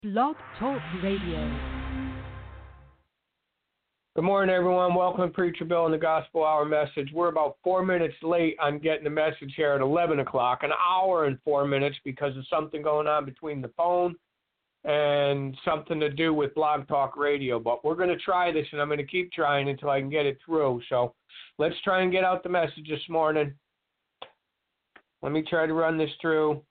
Blog Talk Radio. Good morning, everyone. Welcome to Preacher Bill and the Gospel Hour message. We're about 4 minutes late on getting the message here at 11 o'clock, an hour and 4 minutes because of something going on between the phone and something to do with Blog Talk Radio. But we're going to try this, and I'm going to keep trying until I can get it through. So let's try and get out the message this morning. Let me try to run this through.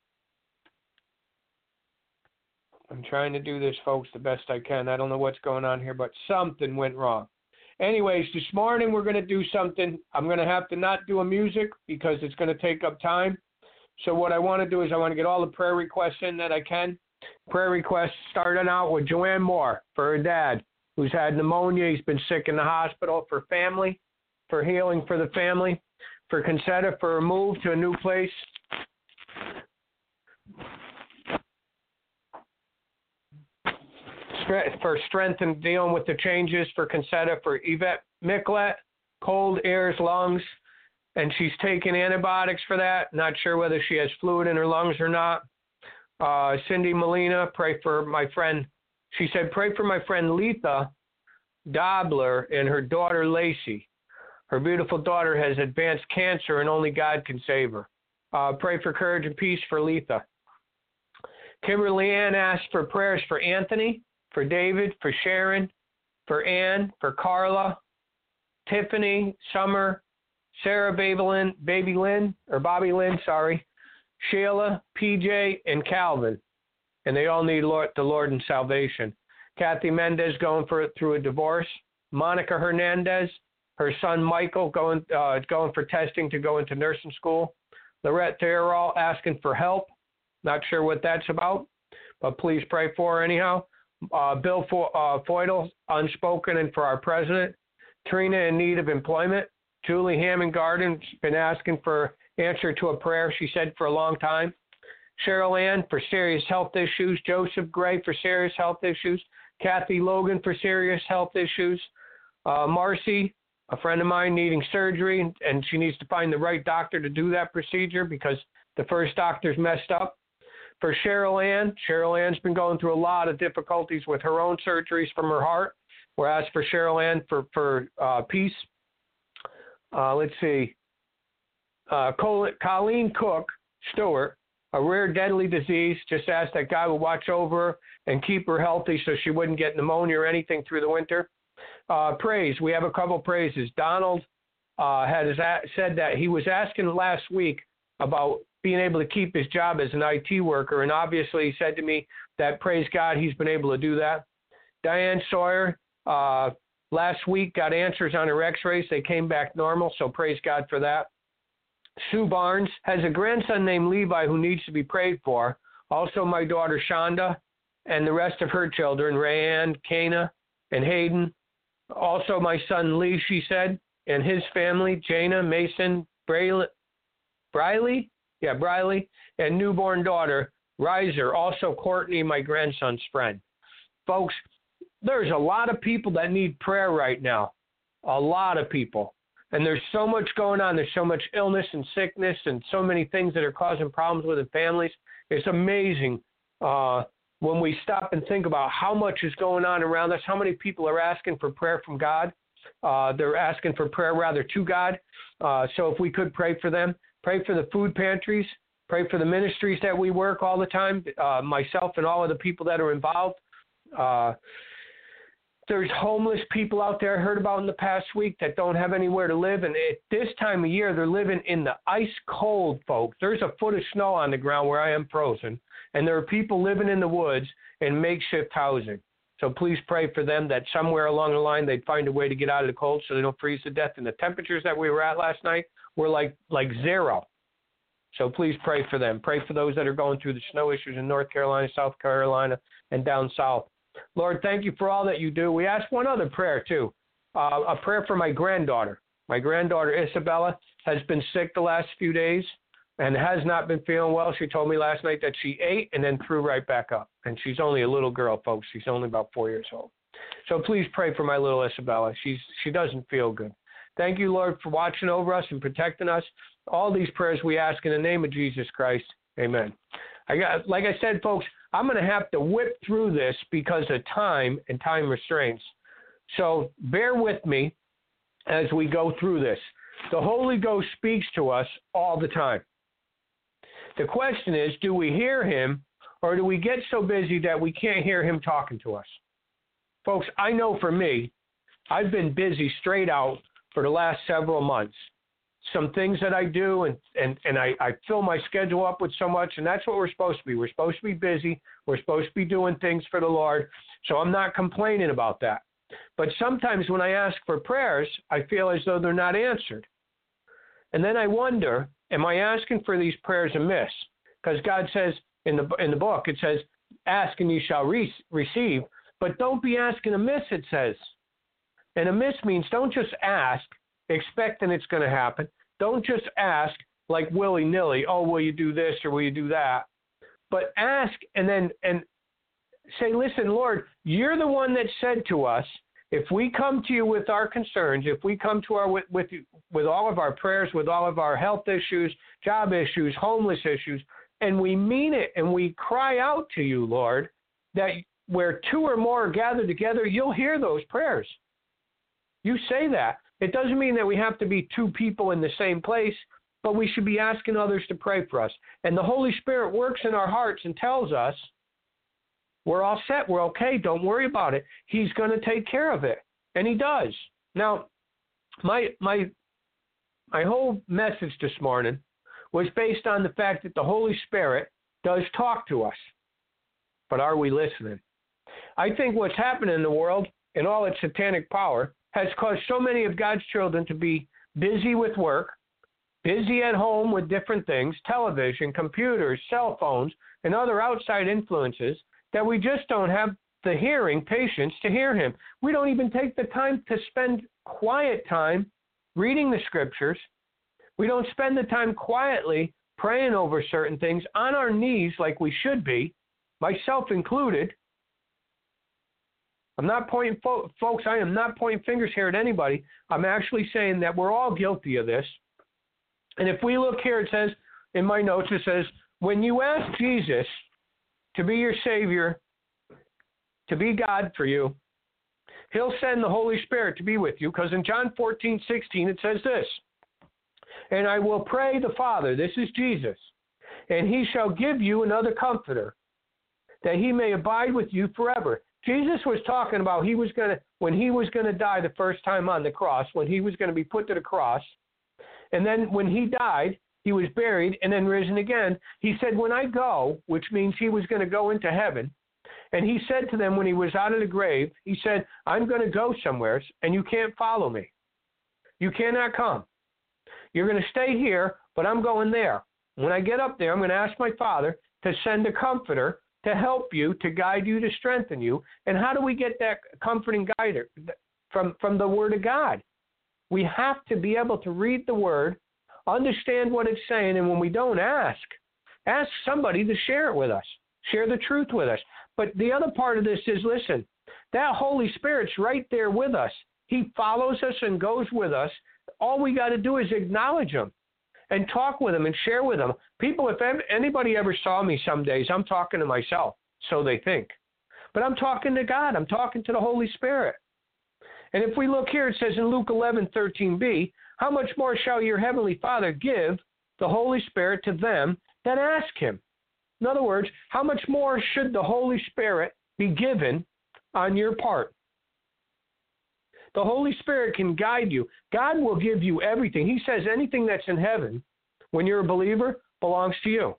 I'm trying to do this, folks, the best I can. I don't know what's going on here, but something went wrong. Anyways, this morning we're going to do something. I'm going to have to not do a music because it's going to take up time. So what I want to do is I want to get all the prayer requests in that I can. Prayer requests starting out with Joanne Moore for her dad, who's had pneumonia. He's been sick in the hospital. For family, for healing for the family. For Concetta, for a move to a new place. For strength in dealing with the changes, for Concetta, for Yvette Micklet, cold ears, lungs, and she's taking antibiotics for that. Not sure whether she has fluid in her lungs or not. Cindy Molina, pray for my friend. She said, pray for my friend Letha Dobler and her daughter Lacey. Her beautiful daughter has advanced cancer and only God can save her. Pray for courage and peace for Letha. Kimberly Ann asked for prayers for Anthony, for David, for Sharon, for Ann, for Carla, Tiffany, Summer, Sarah, Bobby Lynn, Sheila, PJ, and Calvin. And they all need the Lord in salvation. Kathy Mendez going through a divorce. Monica Hernandez, her son Michael going for testing to go into nursing school. Lorette Theorall asking for help. Not sure what that's about, but please pray for her anyhow. Bill Feudal, unspoken, and for our president. Trina in need of employment. Julie Hammond Garden's been asking for answer to a prayer, she said, for a long time. Cheryl Ann for serious health issues. Joseph Gray for serious health issues. Kathy Logan for serious health issues. Marcy, a friend of mine, needing surgery, and she needs to find the right doctor to do that procedure because the first doctor's messed up. For Cheryl Ann's been going through a lot of difficulties with her own surgeries from her heart. We're asked for Cheryl Ann for peace. Let's see. Colleen Cook Stewart, a rare deadly disease, just asked that God would watch over her and keep her healthy so she wouldn't get pneumonia or anything through the winter. Praise. We have a couple praises. Donald said that he was asking last week about being able to keep his job as an IT worker, and obviously he said to me that, praise God, he's been able to do that. Diane Sawyer, last week got answers on her x-rays. They came back normal, so praise God for that. Sue Barnes has a grandson named Levi who needs to be prayed for. Also my daughter Shonda and the rest of her children, Rayanne, Kana, and Hayden. Also my son Lee, she said, and his family, Jana, Mason, Briley, and newborn daughter, Riser, also Courtney, my grandson's friend. Folks, there's a lot of people that need prayer right now. A lot of people. And there's so much going on. There's so much illness and sickness and so many things that are causing problems within families. It's amazing when we stop and think about how much is going on around us, how many people are asking for prayer from God. They're asking for prayer rather to God. So if we could pray for them. Pray for the food pantries. Pray for the ministries that we work all the time, myself and all of the people that are involved. There's homeless people out there I heard about in the past week that don't have anywhere to live. And at this time of year, they're living in the ice cold, folks. There's a foot of snow on the ground where I am frozen. And there are people living in the woods in makeshift housing. So please pray for them that somewhere along the line they'd find a way to get out of the cold so they don't freeze to death. And the temperatures that we were at last night were like zero. So please pray for them. Pray for those that are going through the snow issues in North Carolina, South Carolina, and down south. Lord, thank you for all that you do. We ask one other prayer, too, a prayer for my granddaughter. My granddaughter, Isabella, has been sick the last few days and has not been feeling well. She told me last night that she ate and then threw right back up. And she's only a little girl, folks. She's only about 4 years old. So please pray for my little Isabella. She doesn't feel good. Thank you, Lord, for watching over us and protecting us. All these prayers we ask in the name of Jesus Christ. Amen. Like I said, folks, I'm going to have to whip through this because of time and time restraints. So bear with me as we go through this. The Holy Ghost speaks to us all the time. The question is, do we hear him, or do we get so busy that we can't hear him talking to us? Folks, I know for me, I've been busy straight out for the last several months. Some things that I do, and I fill my schedule up with so much, and that's what we're supposed to be. We're supposed to be busy. We're supposed to be doing things for the Lord. So I'm not complaining about that. But sometimes when I ask for prayers, I feel as though they're not answered. And then I wonder, am I asking for these prayers amiss? Because God says in the book, it says, ask and you shall receive. But don't be asking amiss, it says. And amiss means don't just ask, expecting it's going to happen. Don't just ask like willy-nilly, oh, will you do this or will you do that? But ask and say, listen, Lord, you're the one that said to us, if we come to you with our concerns, if we come to with all of our prayers, with all of our health issues, job issues, homeless issues, and we mean it and we cry out to you, Lord, that where two or more are gathered together, you'll hear those prayers. You say that. It doesn't mean that we have to be two people in the same place, but we should be asking others to pray for us. And the Holy Spirit works in our hearts and tells us, we're all set, we're okay, don't worry about it. He's going to take care of it. And he does. Now, my whole message this morning was based on the fact that the Holy Spirit does talk to us. But are we listening? I think what's happening in the world and all its satanic power has caused so many of God's children to be busy with work, busy at home with different things, television, computers, cell phones, and other outside influences, that we just don't have the hearing patience to hear him. We don't even take the time to spend quiet time reading the scriptures. We don't spend the time quietly praying over certain things on our knees like we should be, myself included. I'm not pointing, folks, I am not pointing fingers here at anybody. I'm actually saying that we're all guilty of this. And if we look here, it says, in my notes, it says, when you ask Jesus to be your Savior, to be God for you, he'll send the Holy Spirit to be with you. Because in John 14:16, it says this, and I will pray the Father, this is Jesus, and he shall give you another comforter, that he may abide with you forever. Jesus was talking about when he was going to die the first time on the cross, when he was going to be put to the cross, and then when he died, he was buried and then risen again. He said, when I go, which means he was going to go into heaven, and he said to them when he was out of the grave, he said, I'm going to go somewhere, and you can't follow me. You cannot come. You're going to stay here, but I'm going there. When I get up there, I'm going to ask my Father to send a comforter to help you, to guide you, to strengthen you. And how do we get that comforting guide from the Word of God? We have to be able to read the Word, understand what it's saying, and when we don't ask somebody to share it with us, share the truth with us. But the other part of this is, listen, that Holy Spirit's right there with us. He follows us and goes with us. All we got to do is acknowledge him and talk with him and share with him. People, if anybody ever saw me some days, I'm talking to myself, so they think. But I'm talking to God. I'm talking to the Holy Spirit. And if we look here, it says in Luke 11:13b, how much more shall your heavenly Father give the Holy Spirit to them that ask him? In other words, how much more should the Holy Spirit be given on your part? The Holy Spirit can guide you. God will give you everything. He says anything that's in heaven, when you're a believer, belongs to you.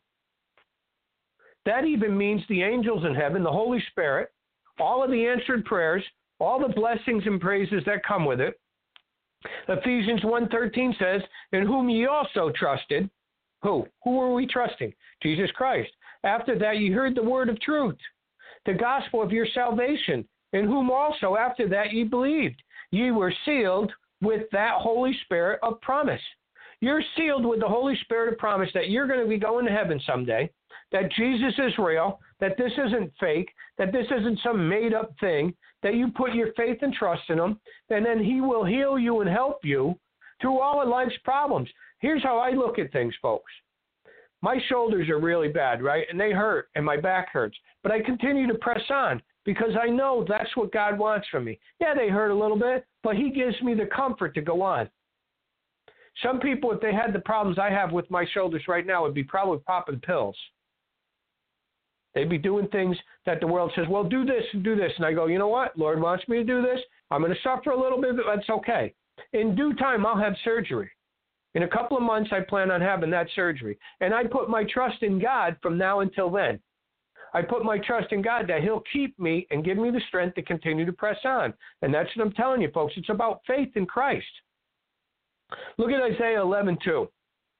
That even means the angels in heaven, the Holy Spirit, all of the answered prayers, all the blessings and praises that come with it. Ephesians 1:13 says, in whom ye also trusted. Who? Who were we trusting? Jesus Christ. After that ye heard the word of truth, the gospel of your salvation, in whom also after that ye believed. Ye were sealed with that Holy Spirit of promise. You're sealed with the Holy Spirit of promise that you're going to be going to heaven someday, that Jesus is real, that this isn't fake, that this isn't some made-up thing, that you put your faith and trust in him, and then he will heal you and help you through all of life's problems. Here's how I look at things, folks. My shoulders are really bad, right? And they hurt, and my back hurts. But I continue to press on because I know that's what God wants from me. Yeah, they hurt a little bit, but he gives me the comfort to go on. Some people, if they had the problems I have with my shoulders right now, would be probably popping pills. They'd be doing things that the world says, well, do this and do this. And I go, you know what? Lord wants me to do this. I'm going to suffer a little bit, but that's okay. In due time, I'll have surgery. In a couple of months, I plan on having that surgery. And I put my trust in God from now until then. I put my trust in God that he'll keep me and give me the strength to continue to press on. And that's what I'm telling you, folks. It's about faith in Christ. Look at Isaiah 11:2.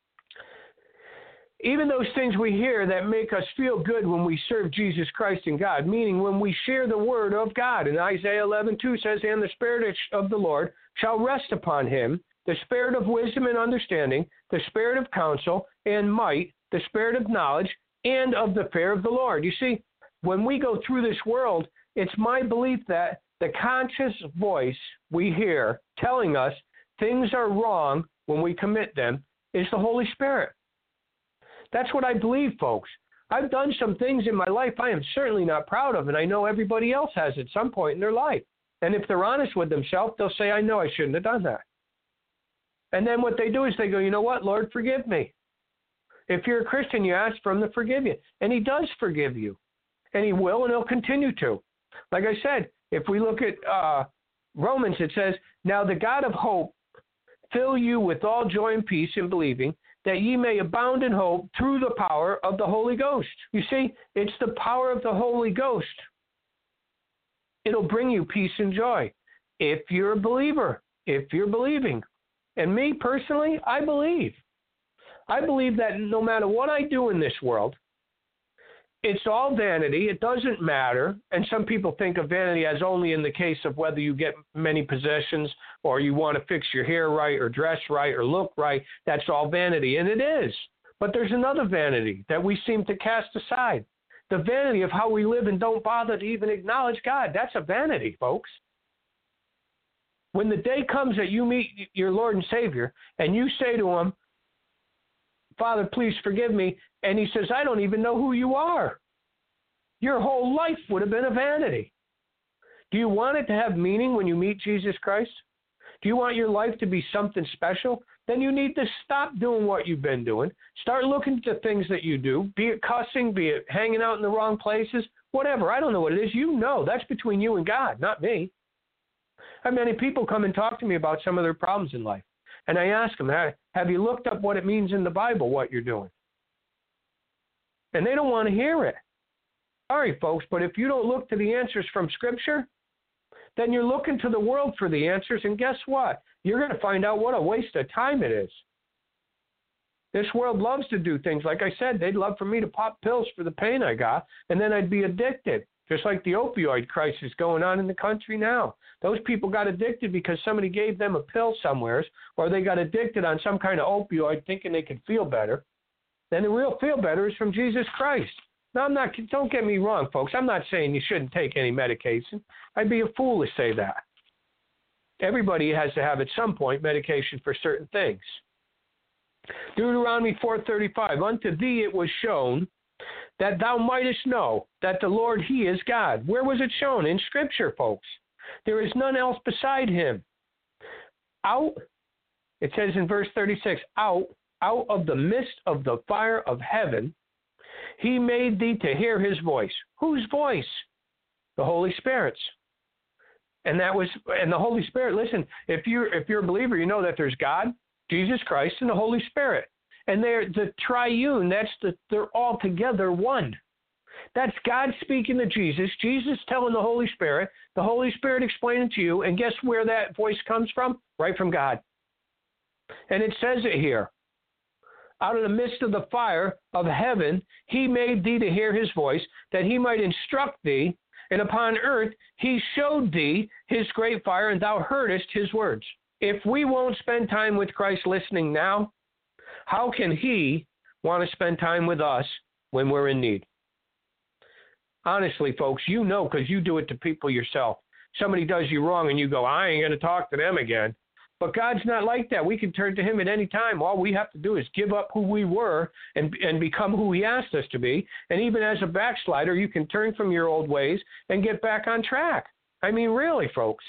Even those things we hear that make us feel good when we serve Jesus Christ and God, meaning when we share the word of God. And Isaiah 11:2 says, and the Spirit of the Lord shall rest upon him, the Spirit of wisdom and understanding, the Spirit of counsel and might, the Spirit of knowledge, and of the fear of the Lord. You see, when we go through this world, it's my belief that the conscious voice we hear telling us things are wrong when we commit them is the Holy Spirit. That's what I believe, folks. I've done some things in my life I am certainly not proud of, and I know everybody else has at some point in their life. And if they're honest with themselves, they'll say, I know I shouldn't have done that. And then what they do is they go, you know what, Lord, forgive me. If you're a Christian, you ask for him to forgive you. And he does forgive you. And he will, and he'll continue to. Like I said, if we look at Romans, it says, now the God of hope fill you with all joy and peace in believing, that ye may abound in hope through the power of the Holy Ghost. You see, it's the power of the Holy Ghost. It'll bring you peace and joy if you're a believer, if you're believing. And me personally, I believe. I believe that no matter what I do in this world, it's all vanity. It doesn't matter. And some people think of vanity as only in the case of whether you get many possessions or you want to fix your hair right or dress right or look right. That's all vanity. And it is. But there's another vanity that we seem to cast aside. The vanity of how we live and don't bother to even acknowledge God. That's a vanity, folks. When the day comes that you meet your Lord and Savior and you say to him, Father, please forgive me. And he says, I don't even know who you are. Your whole life would have been a vanity. Do you want it to have meaning when you meet Jesus Christ? Do you want your life to be something special? Then you need to stop doing what you've been doing. Start looking at the things that you do, be it cussing, be it hanging out in the wrong places, whatever. I don't know what it is. You know, that's between you and God, not me. I have many people come and talk to me about some of their problems in life. And I ask them, have you looked up what it means in the Bible, what you're doing? And they don't want to hear it. Sorry, folks, but if you don't look to the answers from Scripture, then you're looking to the world for the answers, and guess what? You're going to find out what a waste of time it is. This world loves to do things. Like I said, they'd love for me to pop pills for the pain I got, and then I'd be addicted, just like the opioid crisis going on in the country now. Those people got addicted because somebody gave them a pill somewhere, or they got addicted on some kind of opioid thinking they could feel better. Then the real feel better is from Jesus Christ. Now, don't get me wrong, folks. I'm not saying you shouldn't take any medication. I'd be a fool to say that. Everybody has to have at some point medication for certain things. Deuteronomy 4:35, unto thee it was shown that thou mightest know that the Lord, he is God. Where was it shown? In Scripture, folks. There is none else beside him. It says in verse 36, out of the midst of the fire of heaven, he made thee to hear his voice. Whose voice? The Holy Spirit's. And the Holy Spirit, listen, if you're a believer, you know that there's God, Jesus Christ, and the Holy Spirit. And they're the triune, they're all together one. That's God speaking to Jesus, Jesus telling the Holy Spirit explaining to you, and guess where that voice comes from? Right from God. And it says it here. Out of the midst of the fire of heaven, he made thee to hear his voice, that he might instruct thee, and upon earth he showed thee his great fire, and thou heardest his words. If we won't spend time with Christ listening now, how can he want to spend time with us when we're in need? Honestly, folks, you know, because you do it to people yourself. Somebody does you wrong and you go, I ain't going to talk to them again. But God's not like that. We can turn to him at any time. All we have to do is give up who we were and become who he asked us to be. And even as a backslider, you can turn from your old ways and get back on track. I mean, really, folks.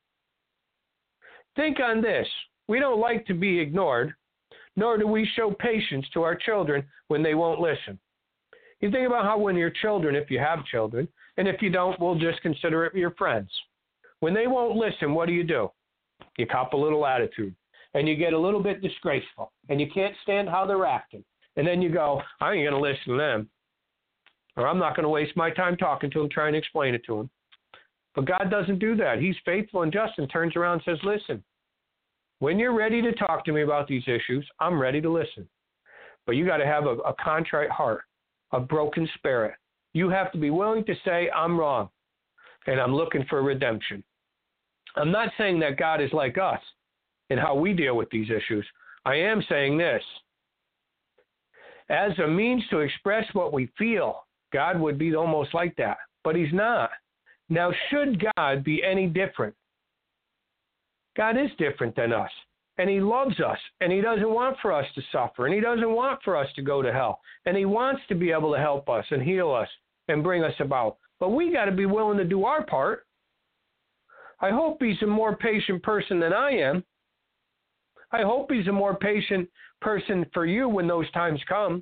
Think on this. We don't like to be ignored, nor do we show patience to our children when they won't listen. You think about how when your children, if you have children, and if you don't, we'll just consider it your friends. When they won't listen, what do? You cop a little attitude, and you get a little bit disgraceful, and you can't stand how they're acting. And then you go, I ain't going to listen to them, or I'm not going to waste my time talking to them, trying to explain it to them. But God doesn't do that. He's faithful and just and turns around and says, listen, when you're ready to talk to me about these issues, I'm ready to listen. But you got to have a contrite heart, a broken spirit. You have to be willing to say, I'm wrong, and I'm looking for redemption. I'm not saying that God is like us in how we deal with these issues. I am saying this. As a means to express what we feel, God would be almost like that, but he's not. Now, should God be any different? God is different than us, and he loves us, and he doesn't want for us to suffer, and he doesn't want for us to go to hell, and he wants to be able to help us and heal us and bring us about. But we got to be willing to do our part. I hope he's a more patient person than I am. I hope he's a more patient person for you when those times come.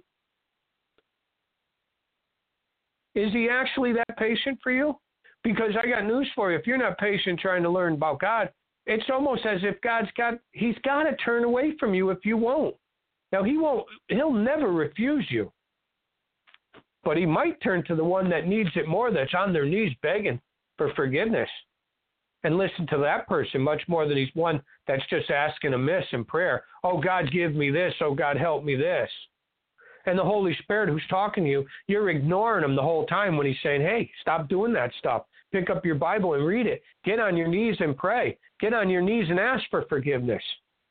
Is he actually that patient for you? Because I got news for you. If you're not patient trying to learn about God, it's almost as if he's got to turn away from you if you won't. Now, he'll never refuse you. But he might turn to the one that needs it more, that's on their knees begging for forgiveness. And listen to that person much more than he's one that's just asking amiss in prayer. Oh, God, give me this. Oh, God, help me this. And the Holy Spirit who's talking to you, you're ignoring him the whole time when he's saying, hey, stop doing that stuff. Pick up your Bible and read it. Get on your knees and pray. Get on your knees and ask for forgiveness.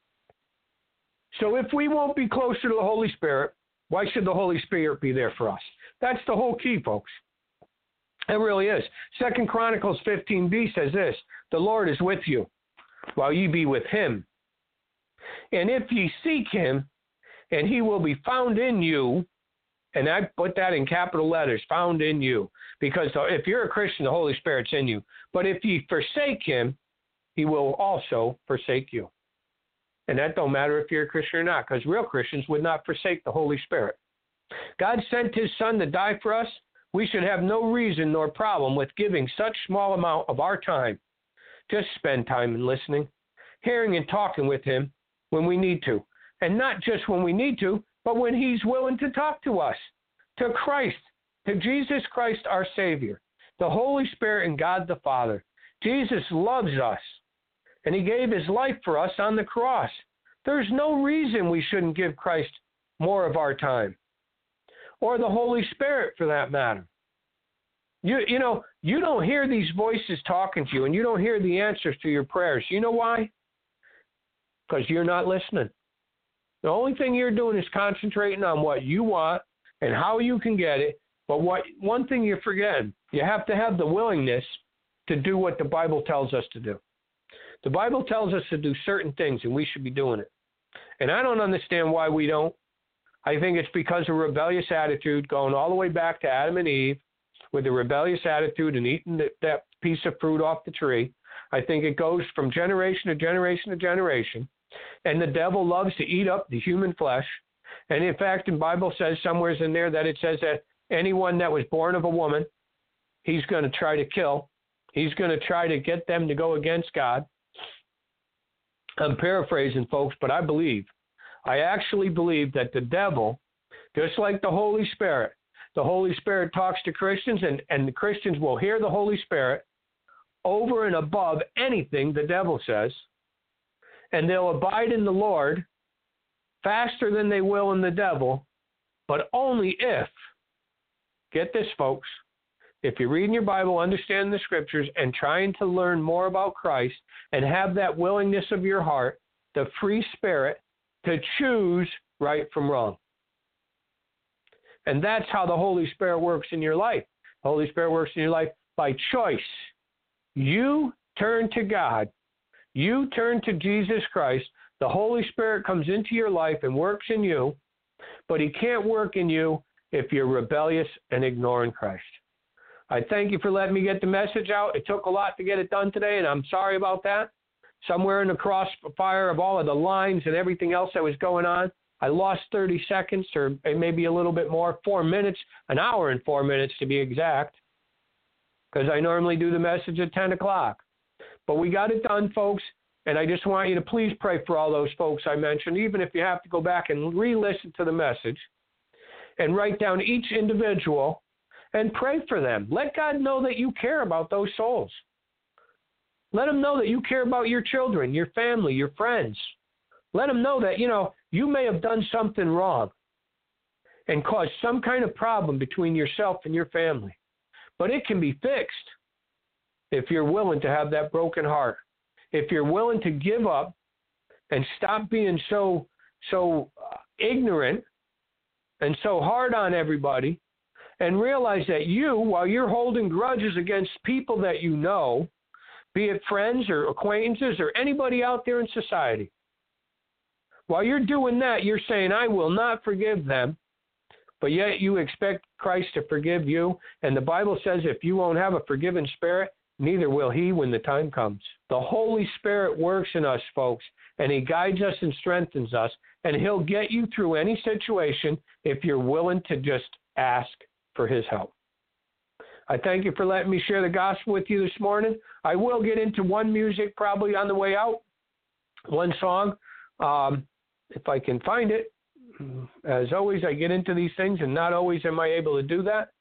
So if we won't be closer to the Holy Spirit, why should the Holy Spirit be there for us? That's the whole key, folks. It really is. 2 Chronicles 15b says this, the Lord is with you while ye be with him. And if ye seek him, and he will be found in you, and I put that in capital letters, found in you, because if you're a Christian, the Holy Spirit's in you. But if ye forsake him, he will also forsake you. And that don't matter if you're a Christian or not, because real Christians would not forsake the Holy Spirit. God sent his son to die for us. We should have no reason nor problem with giving such small amount of our time. Just spend time in listening, hearing and talking with him when we need to. And not just when we need to, but when he's willing to talk to us, to Christ, to Jesus Christ, our Savior, the Holy Spirit and God the Father. Jesus loves us, and he gave his life for us on the cross. There's no reason we shouldn't give Christ more of our time, or the Holy Spirit for that matter. You know, you don't hear these voices talking to you, and you don't hear the answers to your prayers. You know why? Because you're not listening. The only thing you're doing is concentrating on what you want and how you can get it. But one thing you're forgetting, you have to have the willingness to do what the Bible tells us to do. The Bible tells us to do certain things, and we should be doing it. And I don't understand why we don't. I think it's because of rebellious attitude, going all the way back to Adam and Eve with a rebellious attitude and eating that piece of fruit off the tree. I think it goes from generation to generation to generation. And the devil loves to eat up the human flesh. And in fact, the Bible says somewhere in there that it says that anyone that was born of a woman, he's going to try to kill. He's going to try to get them to go against God. I'm paraphrasing, folks, but I actually believe that the devil, just like the Holy Spirit talks to Christians, and the Christians will hear the Holy Spirit over and above anything the devil says. And they'll abide in the Lord faster than they will in the devil, but only if, get this, folks, if you're reading your Bible, understand the scriptures, and trying to learn more about Christ, and have that willingness of your heart, the free spirit, to choose right from wrong. And that's how the Holy Spirit works in your life. The Holy Spirit works in your life by choice. You turn to God. You turn to Jesus Christ. The Holy Spirit comes into your life and works in you, but he can't work in you if you're rebellious and ignoring Christ. I thank you for letting me get the message out. It took a lot to get it done today, and I'm sorry about that. Somewhere in the crossfire of all of the lines and everything else that was going on, I lost 30 seconds or maybe a little bit more, 4 minutes, an hour and 4 minutes to be exact, because I normally do the message at 10 o'clock. But we got it done, folks, and I just want you to please pray for all those folks I mentioned, even if you have to go back and re-listen to the message and write down each individual and pray for them. Let God know that you care about those souls. Let them know that you care about your children, your family, your friends. Let them know that, you may have done something wrong and caused some kind of problem between yourself and your family. But it can be fixed if you're willing to have that broken heart. If you're willing to give up and stop being so ignorant and so hard on everybody, and realize that you, while you're holding grudges against people that you know, be it friends or acquaintances or anybody out there in society, while you're doing that, you're saying, I will not forgive them, but yet you expect Christ to forgive you. And the Bible says if you won't have a forgiving spirit, neither will he when the time comes. The Holy Spirit works in us, folks, and he guides us and strengthens us, and he'll get you through any situation if you're willing to just ask for his help. I thank you for letting me share the gospel with you this morning. I will get into one music probably on the way out, one song, if I can find it. As always, I get into these things, and not always am I able to do that.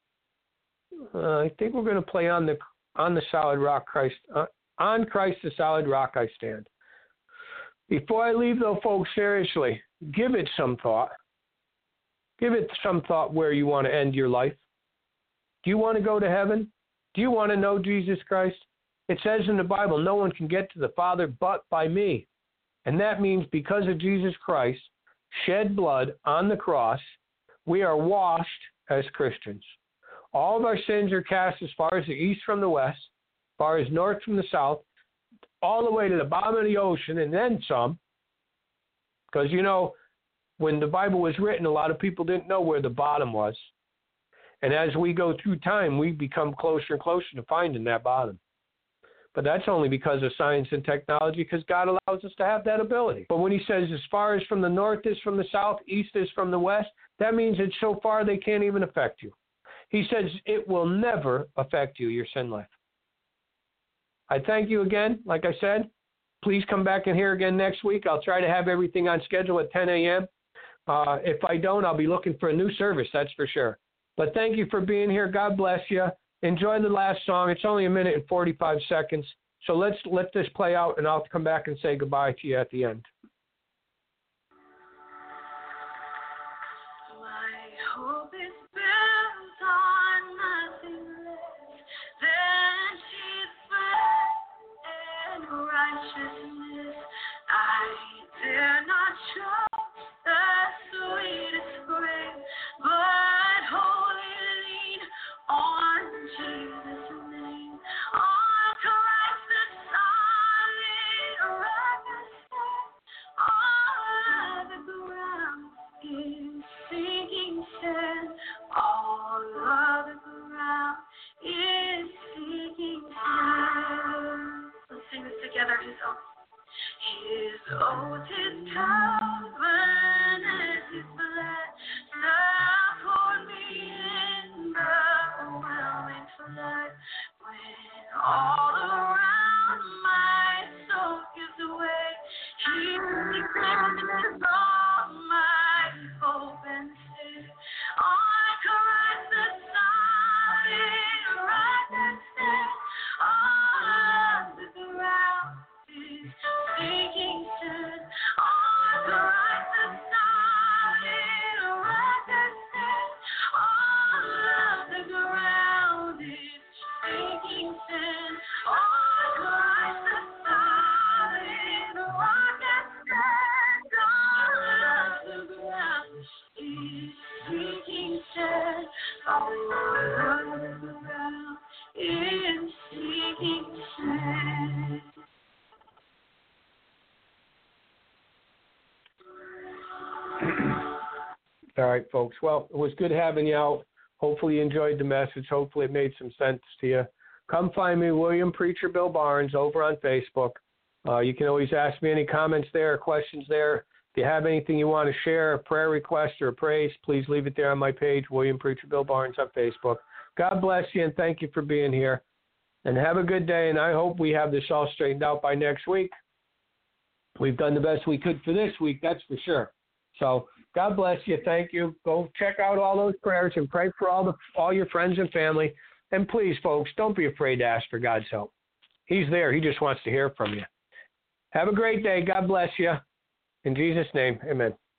I think we're going to play on the solid rock Christ, on Christ the solid rock I stand. Before I leave, though, folks, seriously, give it some thought. Give it some thought where you want to end your life. Do you want to go to heaven? Do you want to know Jesus Christ? It says in the Bible, no one can get to the Father but by me. And that means because of Jesus Christ shed blood on the cross, we are washed as Christians. All of our sins are cast as far as the east from the west, as far as north from the south, all the way to the bottom of the ocean and then some. Because, when the Bible was written, a lot of people didn't know where the bottom was. And as we go through time, we become closer and closer to finding that bottom. But that's only because of science and technology, because God allows us to have that ability. But when he says as far as from the north is from the south, east is from the west, that means it's so far they can't even affect you. He says it will never affect you, your sin life. I thank you again. Like I said, please come back and hear again next week. I'll try to have everything on schedule at 10 a.m. If I don't, I'll be looking for a new service, that's for sure. But thank you for being here. God bless you. Enjoy the last song. It's only 1 minute and 45 seconds. So let's let this play out, and I'll come back and say goodbye to you at the end. My hope is built on nothing less than Jesus and righteousness. I dare not show the sweetest frame, but wholly lean on Jesus' name, on Christ the solid rock I stand. All of the ground is sinking sand. All of the ground is sinking sand. Let's sing this together. His oath, his covenant, his blood support me in the overwhelming flood. When all around my soul gives way, he declares all my hope and stay. On Christ the solid rock that stands, all of the ground is sinking sand. On Christ the solid rock that stands, all of the ground is sinking sand. On Christ the solid rock that stands, all of the ground is sinking sand. All of the ground is sinking sand. All right, folks. Well, it was good having you out. Hopefully you enjoyed the message. Hopefully it made some sense to you. Come find me, William Preacher Bill Barnes, over on Facebook. You can always ask me any comments there, questions there. If you have anything you want to share, a prayer request or a praise, please leave it there on my page, William Preacher Bill Barnes on Facebook. God bless you, and thank you for being here. And have a good day, and I hope we have this all straightened out by next week. We've done the best we could for this week, that's for sure. So God bless you. Thank you. Go check out all those prayers and pray for all your friends and family. And please, folks, don't be afraid to ask for God's help. He's there. He just wants to hear from you. Have a great day. God bless you. In Jesus' name, amen.